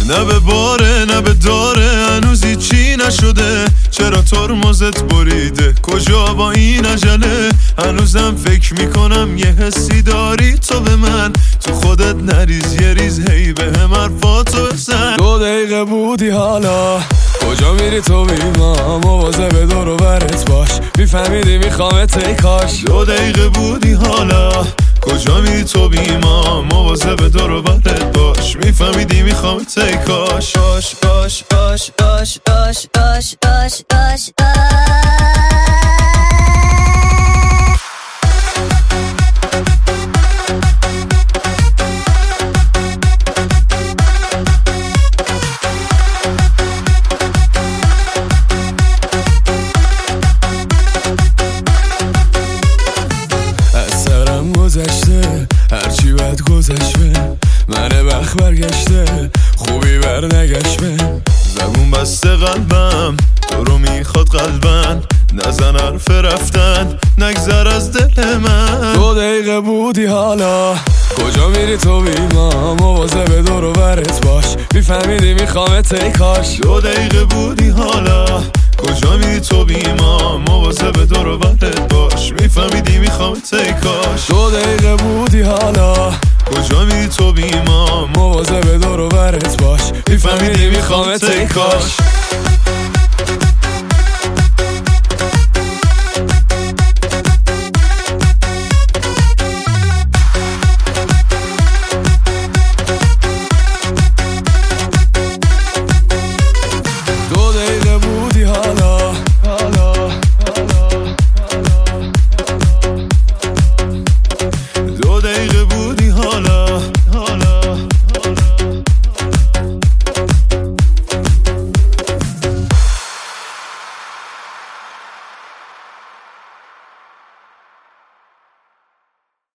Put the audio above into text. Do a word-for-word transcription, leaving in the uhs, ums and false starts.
نه به باره نه به داره هنوزی چی نشده، چرا ترمزت بریده کجا با این عجله؟ هنوزم فکر میکنم یه حسی داری تو به من، تو خودت نریز یه ریز هی به هم حرفاتو بزن. دو دقیقه بودی حالا کجا میری تو بی ما، مواظب دور و برت باش میفهمیدی میخوامت ای کاش. دو دقیقه بودی حالا کجا میری تو بی ما، مواظب دور و برت باش میفهمیدی میخوامت ای کاش. باش باش باش باش باش باش باش باش گذشته هرچی بد گذشته، منه بخت برگشته خوبی بر نگشته. زبون بسته قلبم تو رو میخواد قلبن، نزن حرف رفتن نگذر از دل من. دو دقیقه بودی حالا کجا میری تو بی ما، مواظب دور و برت باش میفهمیدی میخوامت ای کاش. دو دقیقه بودی حالا کجا میری تو بی ما، مواظب دور و برت باش میفهمیدی میخوامت ای کاش. دو دقیقه بودی حالا کجا میری تو بی ما، مواظب دور و برت باش میفهمیدی میخوامت ای کاش. دو دقیقه بودی حالا حالا